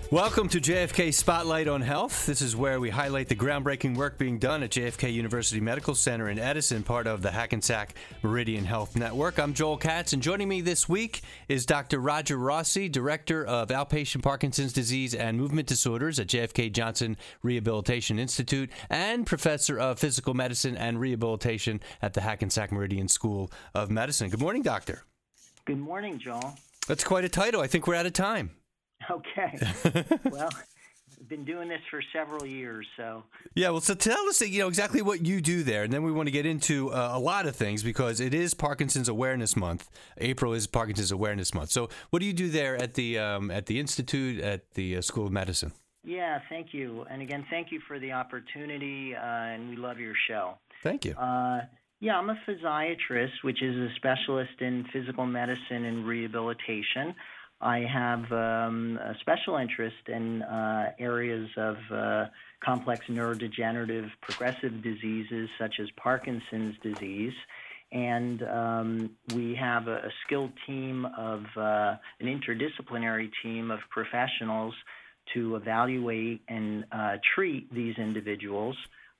Welcome to JFK Spotlight on Health. This is where we highlight the groundbreaking work being done at JFK University Medical Center in Edison, part of the Hackensack Meridian Health Network. I'm Joel Katz, and joining me this week is Dr. Roger Rossi, Director of Outpatient Parkinson's Disease and Movement Disorders at JFK Johnson Rehabilitation Institute and Professor of Physical Medicine and Rehabilitation at the Hackensack Meridian School of Medicine. Good morning, Doctor. Good morning, Joel. That's quite a title. I think we're out of time. Okay. Well, I've been doing this for several years, so. Yeah, well, so tell us, exactly what you do there, and then we want to get into a lot of things because it is Parkinson's Awareness Month. April is Parkinson's Awareness Month. So, what do you do there at the institute at the School of Medicine? Yeah, thank you, and again, thank you for the opportunity, and we love your show. Thank you. Yeah, I'm a physiatrist, which is a specialist in physical medicine and rehabilitation. I have a special interest in areas of complex neurodegenerative progressive diseases such as Parkinson's disease. And we have a skilled team of an interdisciplinary team of professionals to evaluate and treat these individuals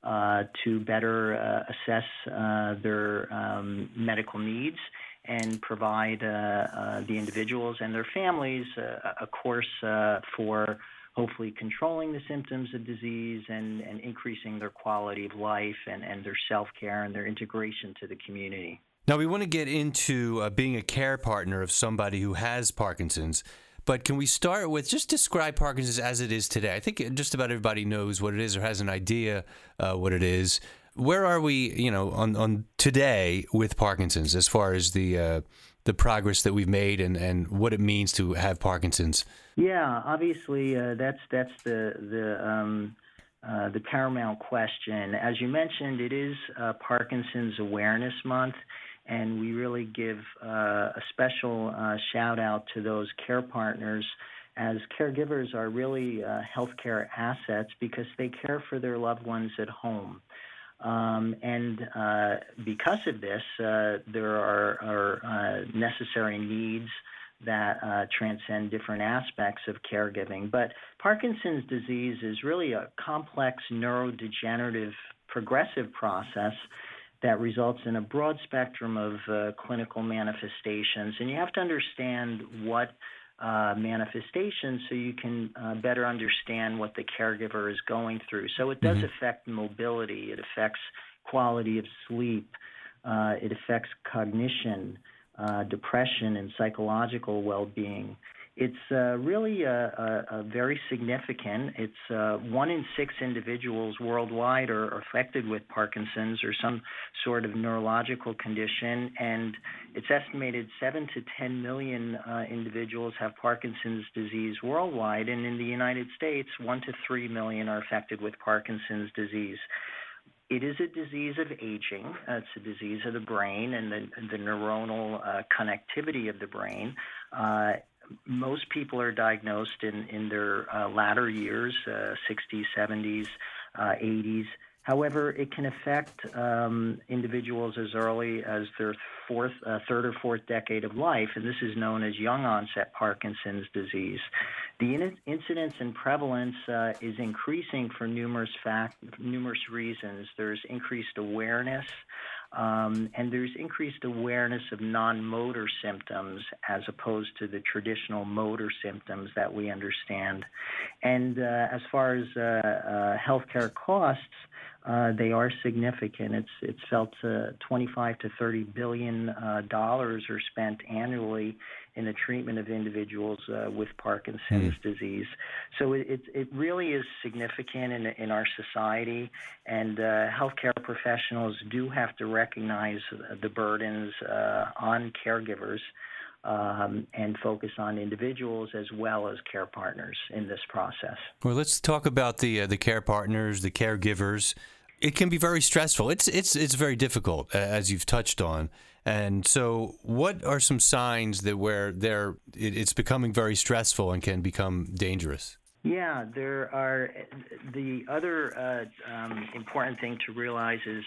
to better assess their medical needs and provide the individuals and their families a course for hopefully controlling the symptoms of disease and increasing their quality of life and their self-care and their integration to the community. Now, we want to get into being a care partner of somebody who has Parkinson's, but can we start with just describe Parkinson's as it is today? I think just about everybody knows what it is or has an idea what it is. Where are we, on today with Parkinson's as far as the progress that we've made and what it means to have Parkinson's? Yeah, obviously that's the paramount question. As you mentioned, it is Parkinson's Awareness Month, and we really give a special shout out to those care partners, as caregivers are really healthcare assets because they care for their loved ones at home. And because of this, there are necessary needs that transcend different aspects of caregiving. But Parkinson's disease is really a complex neurodegenerative progressive process that results in a broad spectrum of clinical manifestations. And you have to understand what manifestations so you can better understand what the caregiver is going through. So it does affect mobility, it affects quality of sleep, it affects cognition, depression, and psychological well-being. It's really a very significant. It's 1 in 6 individuals worldwide are affected with Parkinson's or some sort of neurological condition, and it's estimated 7 to 10 million individuals have Parkinson's disease worldwide, and in the United States, 1 to 3 million are affected with Parkinson's disease. It is a disease of aging. It's a disease of the brain and the neuronal connectivity of the brain. Most people are diagnosed in their latter years, 60s, 70s, 80s. However, it can affect individuals as early as their third or fourth decade of life, and this is known as young-onset Parkinson's disease. The incidence and prevalence is increasing for numerous reasons. There's increased awareness, and there's increased awareness of non-motor symptoms as opposed to the traditional motor symptoms that we understand. And as far as healthcare costs, they are significant. It's felt 25 to 30 billion dollars are spent annually in the treatment of individuals with Parkinson's disease. So it really is significant in our society, and healthcare professionals do have to recognize the burdens on caregivers and focus on individuals as well as care partners in this process. Well, let's talk about the care partners, the caregivers. It can be very stressful. It's very difficult, as you've touched on. And so, what are some signs that where it's becoming very stressful and can become dangerous? Yeah, there are. The other important thing to realize is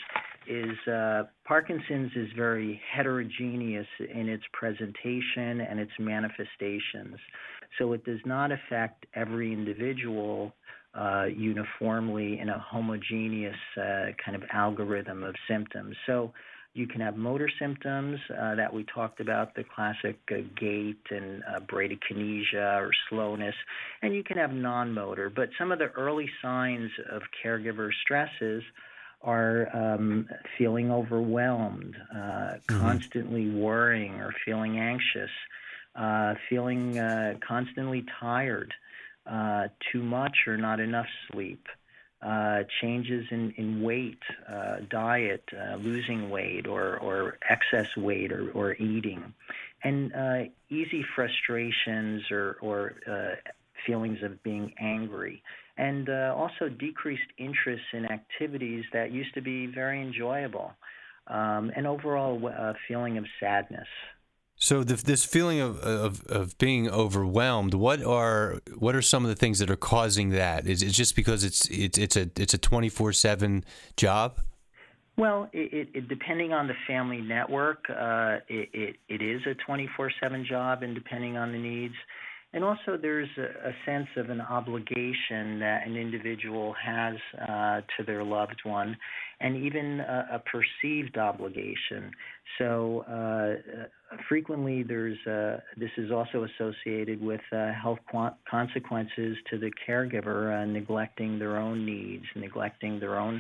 is Parkinson's is very heterogeneous in its presentation and its manifestations. So it does not affect every individual uniformly in a homogeneous kind of algorithm of symptoms. So you can have motor symptoms that we talked about, the classic gait and bradykinesia or slowness, and you can have non-motor. But some of the early signs of caregiver stresses are feeling overwhelmed, constantly worrying or feeling anxious, feeling constantly tired, too much or not enough sleep, changes in weight, diet, losing weight or excess weight or eating, and easy frustrations or feelings of being angry, and also decreased interest in activities that used to be very enjoyable, and overall feeling of sadness. So this feeling of being overwhelmed, what are some of the things that are causing that? Is it just because it's a 24/7 job? Well, it depending on the family network, it is a 24/7 job, and depending on the needs. And also, there's a sense of an obligation that an individual has to their loved one, and even a perceived obligation. So frequently, this is also associated with health consequences to the caregiver, neglecting their own needs, neglecting their own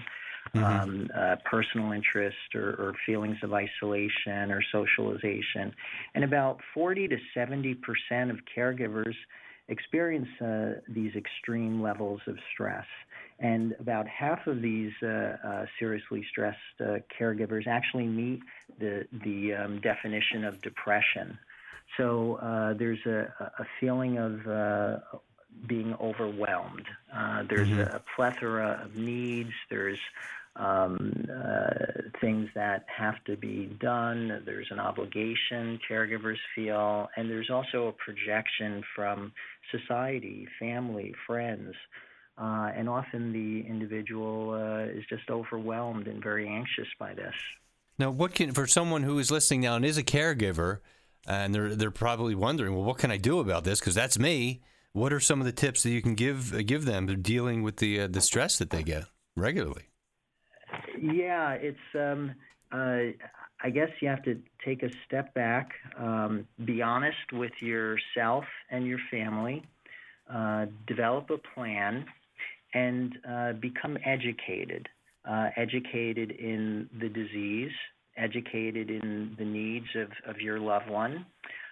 personal interest or feelings of isolation or socialization. And about 40 to 70% of caregivers experience these extreme levels of stress. And about half of these seriously stressed caregivers actually meet the definition of depression. So there's a feeling of being overwhelmed. There's a plethora of needs. There's things that have to be done. There's an obligation caregivers feel, and there's also a projection from society, family, friends, and often the individual is just overwhelmed and very anxious by this. Now, for someone who is listening now and is a caregiver, and they're probably wondering, well, what can I do about this? Because that's me. What are some of the tips that you can give them dealing with the stress that they get regularly? Yeah, it's. I guess you have to take a step back, be honest with yourself and your family, develop a plan, and become educated. Educated in the disease, educated in the needs of your loved one.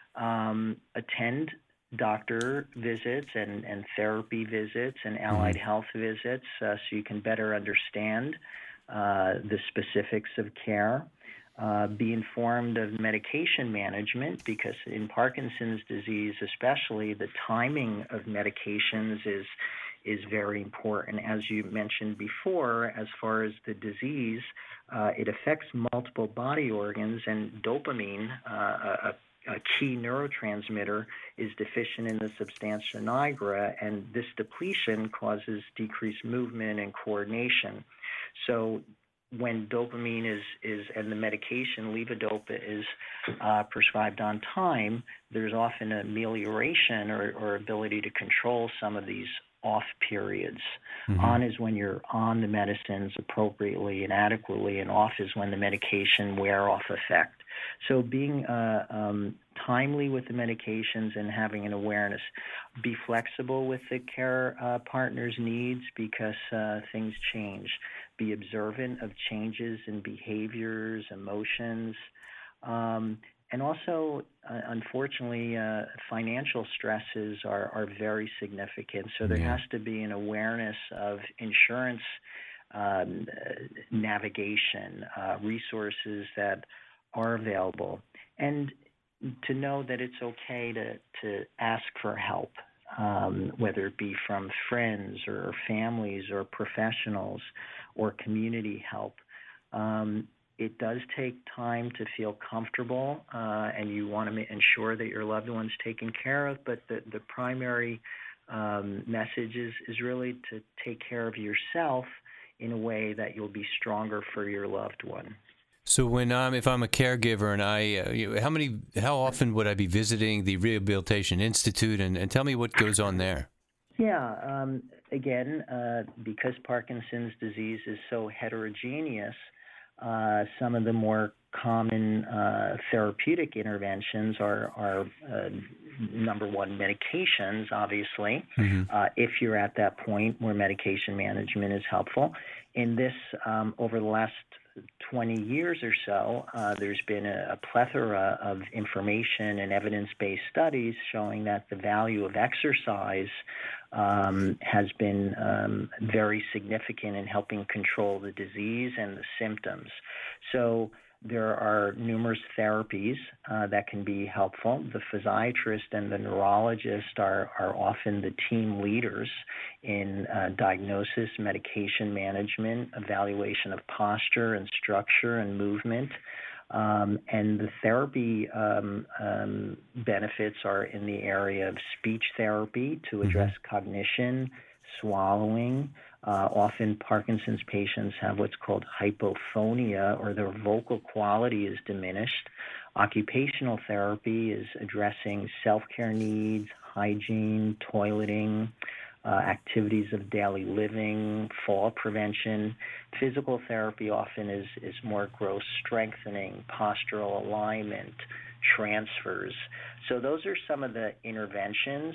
Attend doctor visits and therapy visits and allied health visits so you can better understand the specifics of care. Be informed of medication management, because in Parkinson's disease especially, the timing of medications is very important. As you mentioned before, as far as the disease, it affects multiple body organs, and dopamine, a key neurotransmitter, is deficient in the substantia nigra, and this depletion causes decreased movement and coordination. So when dopamine is and the medication levodopa is prescribed on time, there's often an amelioration or ability to control some of these off periods. On is when you're on the medicines appropriately and adequately, and off is when the medication wear off effect. So being timely with the medications and having an awareness. Be flexible with the care partner's needs, because things change. Be observant of changes in behaviors, emotions, and also, unfortunately, financial stresses are very significant. So there has to be an awareness of insurance navigation, resources that are available, and to know that it's okay to ask for help, whether it be from friends or families or professionals or community help. It does take time to feel comfortable, and you want to ensure that your loved one's taken care of, but the primary message is really to take care of yourself in a way that you'll be stronger for your loved one. So if I'm a caregiver and how often would I be visiting the Rehabilitation Institute, and tell me what goes on there? Yeah, again, because Parkinson's disease is so heterogeneous, some of the more common therapeutic interventions are number one, medications, obviously, if you're at that point where medication management is helpful. In this, over the last 20 years or so, there's been a plethora of information and evidence-based studies showing that the value of exercise has been very significant in helping control the disease and the symptoms. So there are numerous therapies that can be helpful. The physiatrist and the neurologist are often the team leaders in diagnosis, medication management, evaluation of posture and structure and movement. And the therapy benefits are in the area of speech therapy to address cognition, swallowing. Often Parkinson's patients have what's called hypophonia, or their vocal quality is diminished. Occupational therapy is addressing self-care needs, hygiene, toileting, activities of daily living, fall prevention. Physical therapy often is more growth strengthening, postural alignment, transfers. So those are some of the interventions.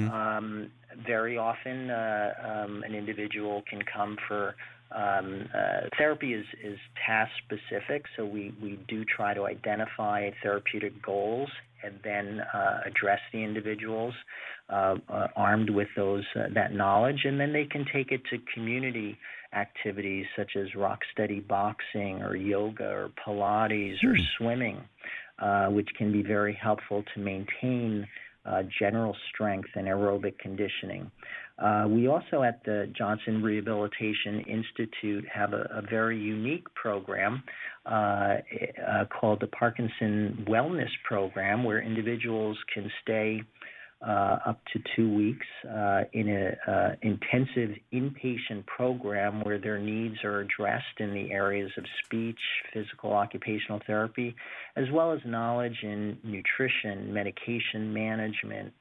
Very often an individual can come for therapy is task specific, so we do try to identify therapeutic goals and then address the individuals armed with that knowledge, and then they can take it to community activities such as rock steady boxing or yoga or Pilates or swimming, which can be very helpful to maintain general strength and aerobic conditioning. We also at the Johnson Rehabilitation Institute have a very unique program called the Parkinson Wellness Program, where individuals can stay up to 2 weeks in an intensive inpatient program where their needs are addressed in the areas of speech, physical, occupational therapy, as well as knowledge in nutrition, medication management,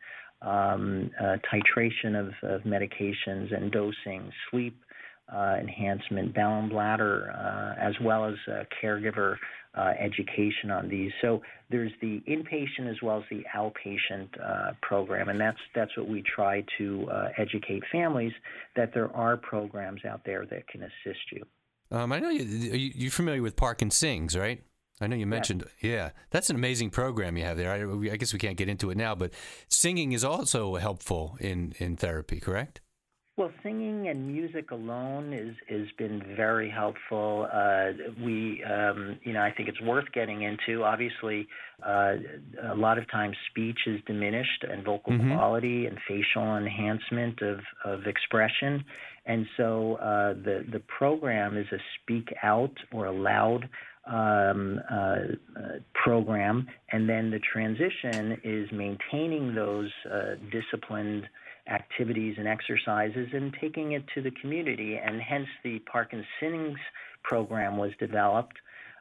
titration of medications and dosing, sleep enhancement, bowel and bladder, as well as caregiver education on these. So there's the inpatient as well as the outpatient program, and that's what we try to educate families, that there are programs out there that can assist you. I know you're familiar with Parkinson's, right? I know you mentioned, yeah, that's an amazing program you have there. I guess we can't get into it now, but singing is also helpful in therapy, correct? Well, singing and music alone has been very helpful. I think it's worth getting into. Obviously, a lot of times speech is diminished and vocal quality and facial enhancement of expression. And so the program is a speak out or a loud program, and then the transition is maintaining those disciplined activities and exercises and taking it to the community, and hence the Parkinson's program was developed.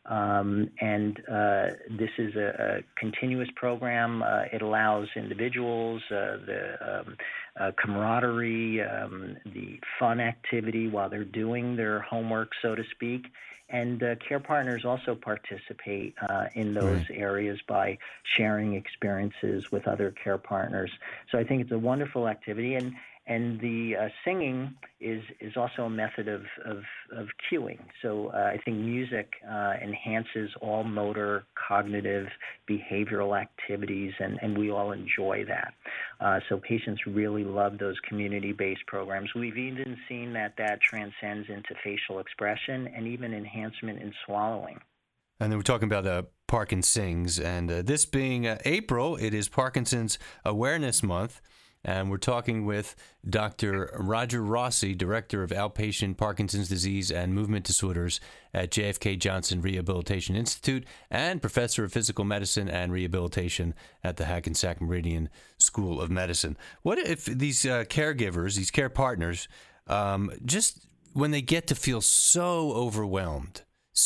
This is a continuous program. It allows individuals the camaraderie, the fun activity while they're doing their homework, so to speak. And care partners also participate in those areas by sharing experiences with other care partners. So I think it's a wonderful activity. And the singing is also a method of cueing. So I think music enhances all motor, cognitive, behavioral activities, and we all enjoy that. So patients really love those community-based programs. We've even seen that transcends into facial expression and even enhancement in swallowing. And then we're talking about Parkinson's, and this being April, it is Parkinson's Awareness Month. And we're talking with Dr. Roger Rossi, Director of Outpatient Parkinson's Disease and Movement Disorders at JFK Johnson Rehabilitation Institute and Professor of Physical Medicine and Rehabilitation at the Hackensack Meridian School of Medicine. What if these caregivers, these care partners, just when they get to feel so overwhelmed,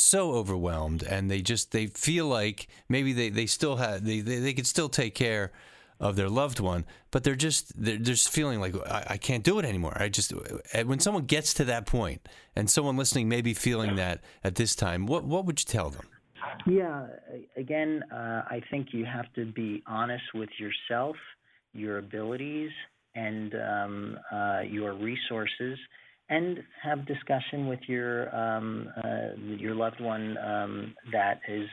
and they feel like maybe they still have they could still take care of their loved one, but they're just feeling like I can't do it anymore. When someone gets to that point, and someone listening may be feeling that at this time, what would you tell them? Yeah, again, I think you have to be honest with yourself, your abilities, and your resources, and have discussion with your loved one that is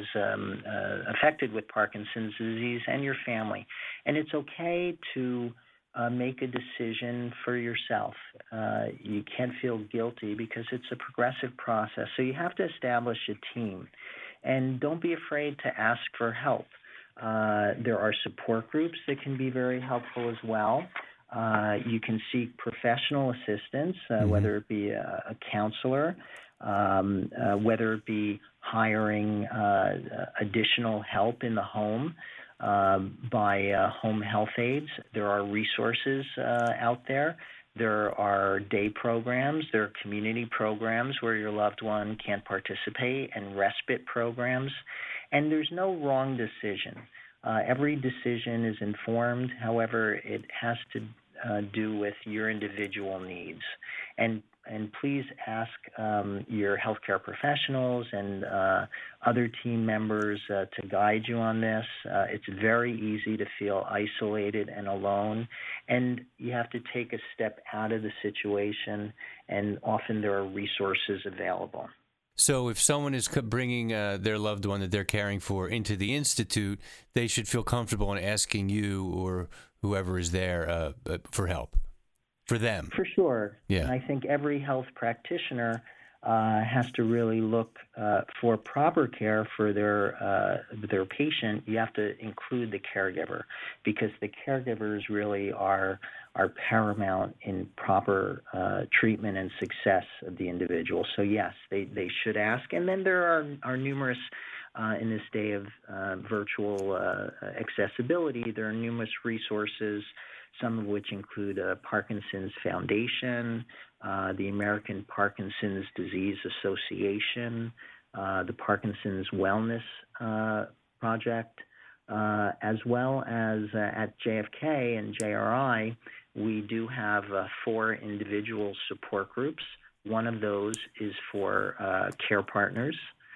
affected with Parkinson's disease, and your family. And it's okay to make a decision for yourself. You can't feel guilty because it's a progressive process. So you have to establish a team. And don't be afraid to ask for help. There are support groups that can be very helpful as well. You can seek professional assistance, whether it be a counselor, whether it be hiring additional help in the home by home health aides. There are resources out there. There are day programs, there are community programs where your loved one can participate, and respite programs. And there's no wrong decision. Every decision is informed. However, it has to do with your individual needs. And please ask your healthcare professionals and other team members to guide you on this. It's very easy to feel isolated and alone, and you have to take a step out of the situation, and often there are resources available. So if someone is bringing their loved one that they're caring for into the Institute, they should feel comfortable in asking you or whoever is there for help. For them. For sure. Yeah. And I think every health practitioner has to really look for proper care for their patient. You have to include the caregiver, because the caregivers really are paramount in proper treatment and success of the individual. So yes, they should ask. And then there are numerous in this day of virtual accessibility, there are numerous resources, some of which include Parkinson's Foundation, the American Parkinson's Disease Association, the Parkinson's Wellness Project, as well as at JFK and JRI, we do have 4 individual support groups. One of those is for care partners.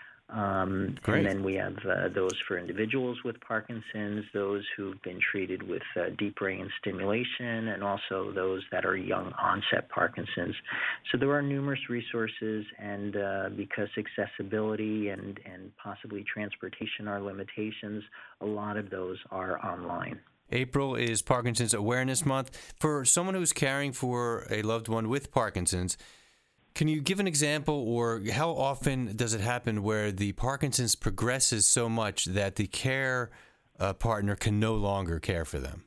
And then we have those for individuals with Parkinson's, those who've been treated with deep brain stimulation, and also those that are young onset Parkinson's. So there are numerous resources, and because accessibility and possibly transportation are limitations, a lot of those are online. April is Parkinson's Awareness Month. For someone who's caring for a loved one with Parkinson's, can you give an example, or how often does it happen where the Parkinson's progresses so much that the care partner can no longer care for them?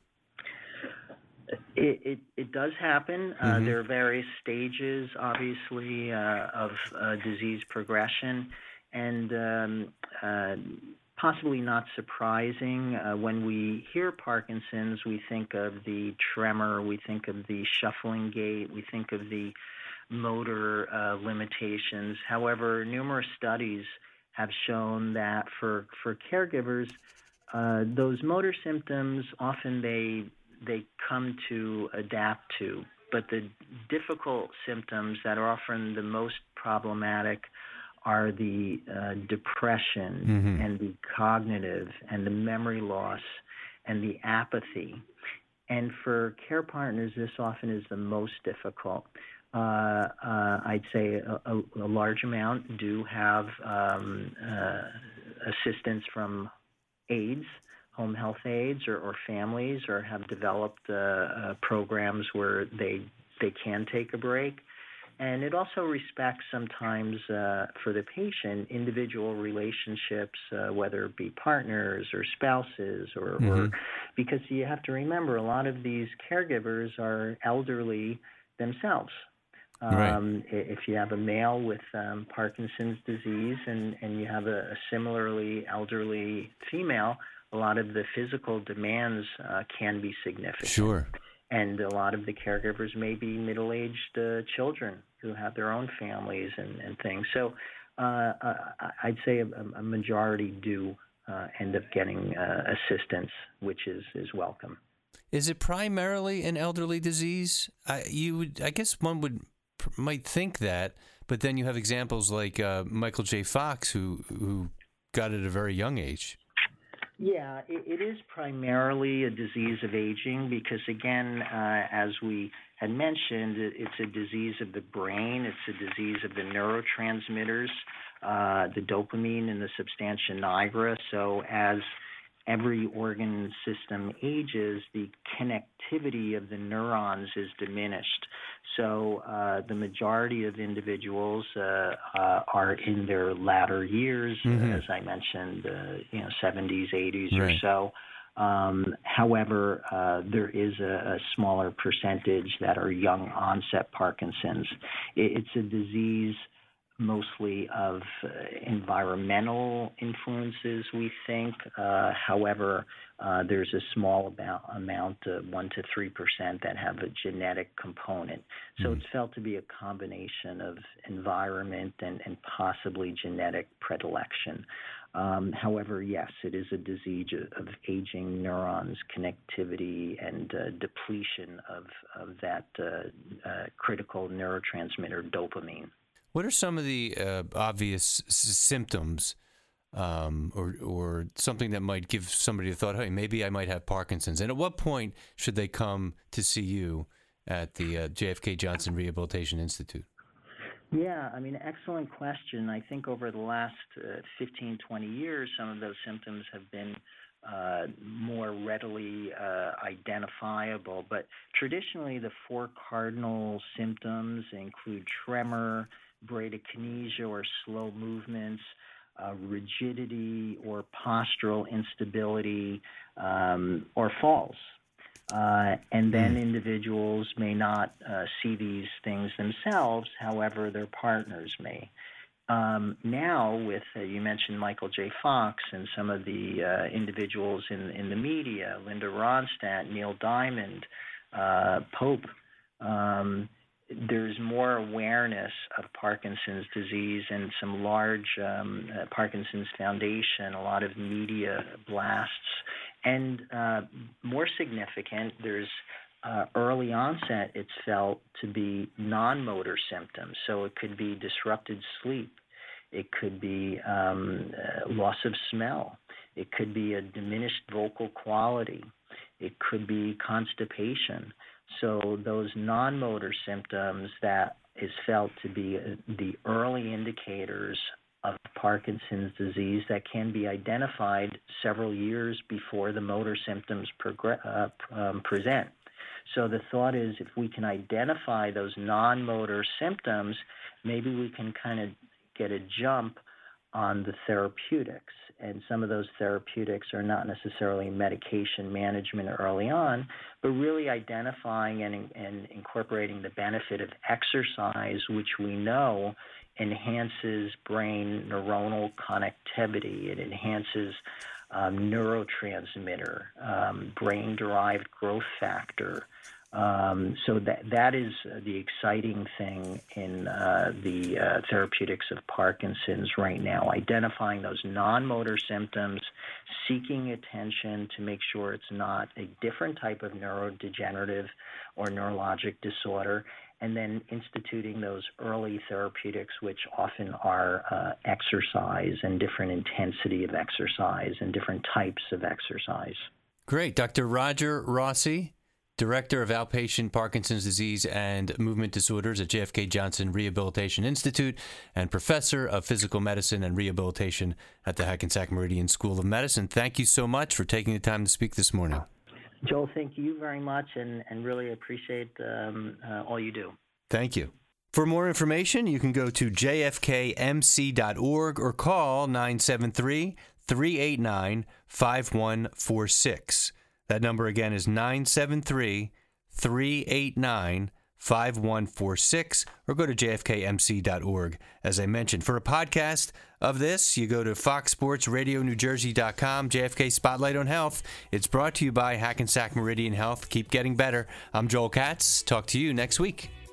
It does happen. There are various stages, obviously, of disease progression, and possibly not surprising. When we hear Parkinson's, we think of the tremor, we think of the shuffling gait, we think of the motor limitations. However, numerous studies have shown that for caregivers, those motor symptoms often they come to adapt to, but the difficult symptoms that are often the most problematic are the depression and the cognitive and the memory loss and the apathy. And for care partners, this often is the most difficult. I'd say a large amount do have assistance from aides, home health aides, or families, or have developed programs where they can take a break. And it also respects sometimes for the patient individual relationships, whether it be partners or spouses, or because you have to remember a lot of these caregivers are elderly themselves. If you have a male with Parkinson's disease and you have a similarly elderly female, a lot of the physical demands can be significant. Sure. And a lot of the caregivers may be middle-aged children who have their own families and things. So I'd say a majority do end up getting assistance, which is welcome. Is it primarily an elderly disease? I guess one might think that, but then you have examples like Michael J. Fox, who got it at a very young age. Yeah, it is primarily a disease of aging because, again, as we had mentioned, it's a disease of the brain. It's a disease of the neurotransmitters, the dopamine and the substantia nigra. So as every organ system ages, the connectivity of the neurons is diminished. So the majority of individuals are in their latter years, as I mentioned, 70s, 80s or so. However, there is a smaller percentage that are young onset Parkinson's. It's a disease mostly of environmental influences, we think. However, there's a small amount, 1 to 3%, that have a genetic component. So it's felt to be a combination of environment and possibly genetic predilection. However, yes, it is a disease of aging neurons, connectivity, and depletion of that critical neurotransmitter dopamine. What are some of the obvious symptoms or something that might give somebody a thought, hey, maybe I might have Parkinson's? And at what point should they come to see you at the JFK Johnson Rehabilitation Institute? Yeah, I mean, excellent question. I think over the last 15, 20 years, some of those symptoms have been more readily identifiable. But traditionally, the 4 cardinal symptoms include tremor, bradykinesia or slow movements, rigidity or postural instability, or falls. And then individuals may not see these things themselves, however, their partners may. Now, with you mentioned Michael J. Fox and some of the individuals in the media, Linda Ronstadt, Neil Diamond, Pope, there's more awareness of Parkinson's disease and some large Parkinson's Foundation, a lot of media blasts. And more significant, there's early onset, it's felt to be non-motor symptoms. So it could be disrupted sleep. It could be loss of smell. It could be a diminished vocal quality. It could be constipation. So those non-motor symptoms that is felt to be the early indicators of Parkinson's disease that can be identified several years before the motor symptoms present. So the thought is if we can identify those non-motor symptoms, maybe we can kind of get a jump on the therapeutics. And some of those therapeutics are not necessarily medication management early on, but really identifying and incorporating the benefit of exercise, which we know enhances brain neuronal connectivity. It enhances neurotransmitter, brain-derived growth factor. So that is the exciting thing in the therapeutics of Parkinson's right now, identifying those non-motor symptoms, seeking attention to make sure it's not a different type of neurodegenerative or neurologic disorder, and then instituting those early therapeutics, which often are exercise and different intensity of exercise and different types of exercise. Great. Dr. Roger Rossi, Director of Outpatient Parkinson's Disease and Movement Disorders at JFK Johnson Rehabilitation Institute and Professor of Physical Medicine and Rehabilitation at the Hackensack Meridian School of Medicine. Thank you so much for taking the time to speak this morning. Joel, thank you very much and really appreciate all you do. Thank you. For more information, you can go to jfkmc.org or call 973-389-5146. That number again is 973-389-5146, or go to jfkmc.org. As I mentioned, for a podcast of this, you go to foxsportsradionewjersey.com, JFK Spotlight on Health. It's brought to you by Hackensack Meridian Health. Keep getting better. I'm Joel Katz. Talk to you next week.